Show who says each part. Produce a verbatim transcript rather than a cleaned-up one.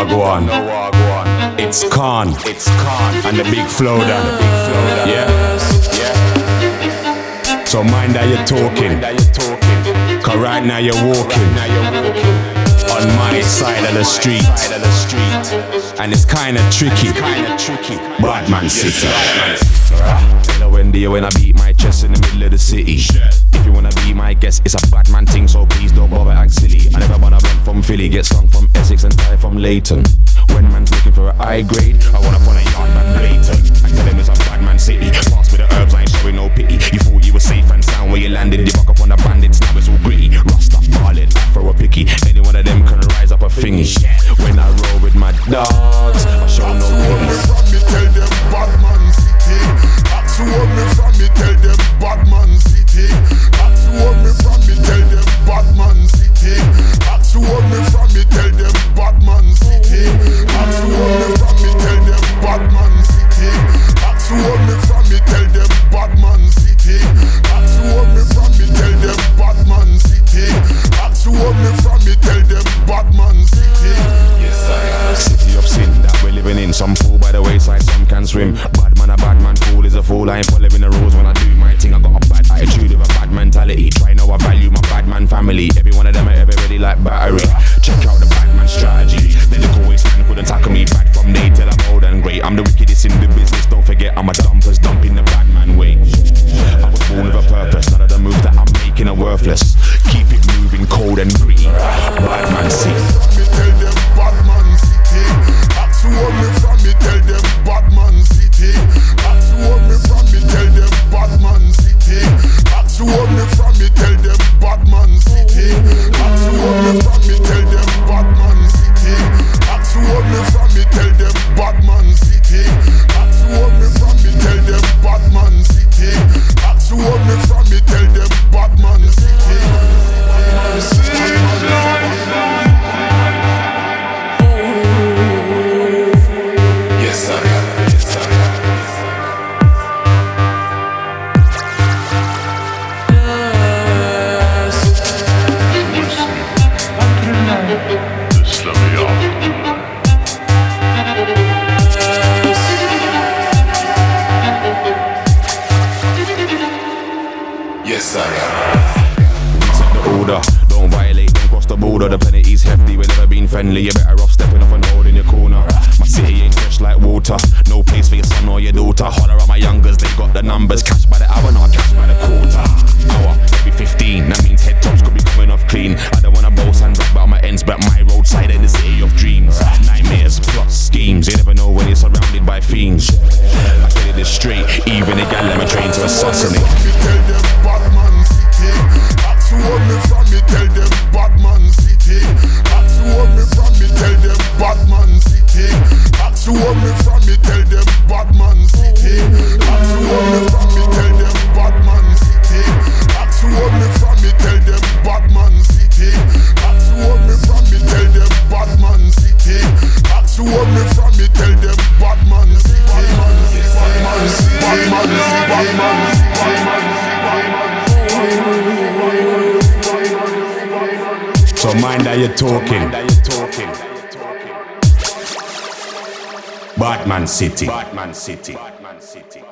Speaker 1: Wagwan. It's Khan. It's Khan. And the big flow down. Yeah. Yeah. So mind that you're talking. Cause right now you're walking on my side of the street. And it's kinda tricky. Batman City. Hello Wendy, when I beat my chest in the middle of the city. If you wanna be my guest, it's a Batman thing, so please don't bother act silly. I never wanna run from Philly, get stung from Essex and die from Leighton. When man's looking for a high grade, I wanna put a yard man blatant. I tell him it's a Batman City. Pass with the herbs, I ain't showing no pity. You thought you were safe and sound where you landed. You buck up on the bandits, now it's all gritty. Rasta, ballin', afro, a picky. Any one of them can rise up a thingy. When I roll with my dogs, I show no pity.
Speaker 2: Tell them Batman City. Ask who want me from me, tell them Batman City. Ask who want me from me, tell them Batman City. Ask who want me from me, tell them Batman City. Ask who want me from me, tell them Batman City. Ask who want me from me, tell them Batman City. Ask who want me from me, tell them Batman City. Ask who want me from me, tell them Batman City.
Speaker 1: Yes, I am. City of sin that we're living in. Some fool by the wayside, some can swim. Bad man, a bad man, fool is a fool. I ain't following the rules when I do my thing. I got a bad attitude with a bad mentality. Try know I value my bad man family. Every one of them are ever ready like battery. Check out the bad man strategy. The little waste man couldn't tackle me. Bad from day till I'm old and great. I'm the wickedest in the business. Don't forget I'm a dumpers dumping the bad man way. I was born with a purpose. None of the moves that I'm making are worthless. Keep it moving cold and gritty. Bad man see.
Speaker 2: Tell them Batman City. Ask who want me from me, tell them Batman City. Ask who want me from me, tell them Batman City. Ask who want me from me, tell them Batman City. Ask who want me from me, tell them Batman City. Ask who want me from me, tell them Batman City. Ask who want me from me, tell them Batman City. Ask who want me from me, tell them Batman City.
Speaker 1: Yes, sir. Yes, sir.
Speaker 3: Just let me off tonight.
Speaker 1: Yes, sir. We set the order. Don't violate, don't cross the border. The penalty's hefty, we've never been friendly. You're better off stepping off and holding your corner. My city ain't fresh like water. No place for your son or your daughter. Holler at my youngers, they got the numbers. Cash by the hour, not cash by the quarter. Hour, every fifteen, that means head tops could be coming off clean. I don't wanna boast and brag about my ends, but my roadside is the city of dreams. Nightmares, plots, schemes. You never know when you're surrounded by fiends. I tell you this straight, even a gal let me train to assassinate.
Speaker 2: Tell them Batman City. Ask who want me from me, tell them Batman City. Ask who want me from me, tell them Batman City. Ask who want me from me, tell them Batman City. Ask who want me from me, tell them Batman City. Ask who want me from me, tell them Batman City. Ask who want me from me, tell them Batman City. Ask who want me from me, tell them Batman City. Batman City. Batman City. Batman City.
Speaker 1: So mind that you're talking. Batman City. Batman City. Batman City.